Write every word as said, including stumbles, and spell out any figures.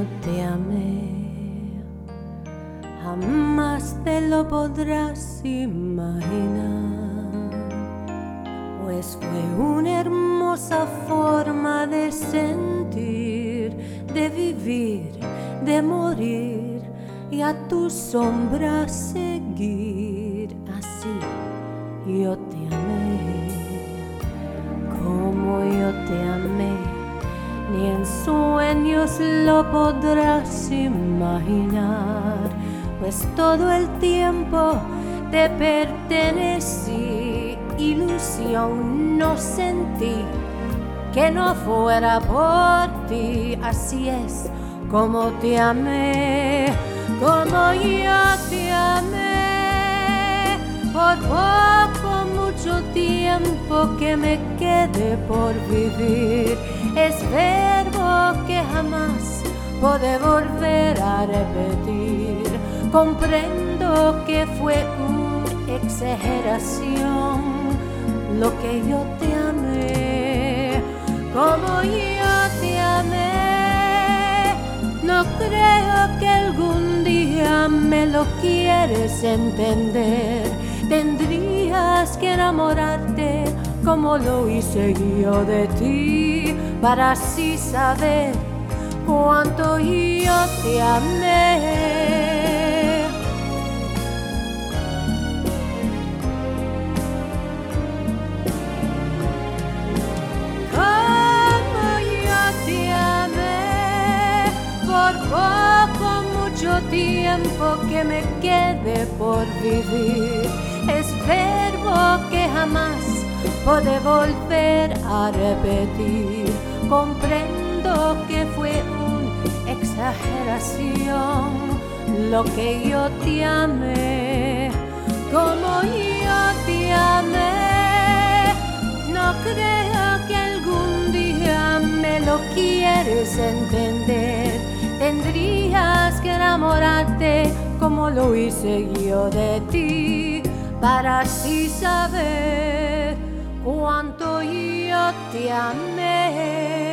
yo te amé, jamás te lo podrás imaginar, pues fue una hermosa forma de sentir, de vivir, de morir y a tu sombra seguir. Así yo te amé, como yo te amé, ni en sueños lo podrás imaginar, pues todo el tiempo te pertenecí, ilusión no sentí que no fuera por ti. Así es como te amé, como yo te amé, por poco, mucho tiempo que me quede por vivir, es verbo que jamás podré volver a repetir. Comprendo que fue una exageración lo que yo te amé, como yo te amé. No creo que algún día me lo quieres entender. Tendrías que enamorarte como lo hice yo de ti, para así saber cuánto yo te amé. Como yo te amé, por poco, mucho tiempo que me quede por vivir, es verbo que jamás podré volver a repetir. Comprendo que fue una exageración lo que yo te amé, como yo te amé. No creo que algún día me lo quieres entender. Tendrías que enamorarte como lo hice yo de ti, para así saber cuánto yo te amé.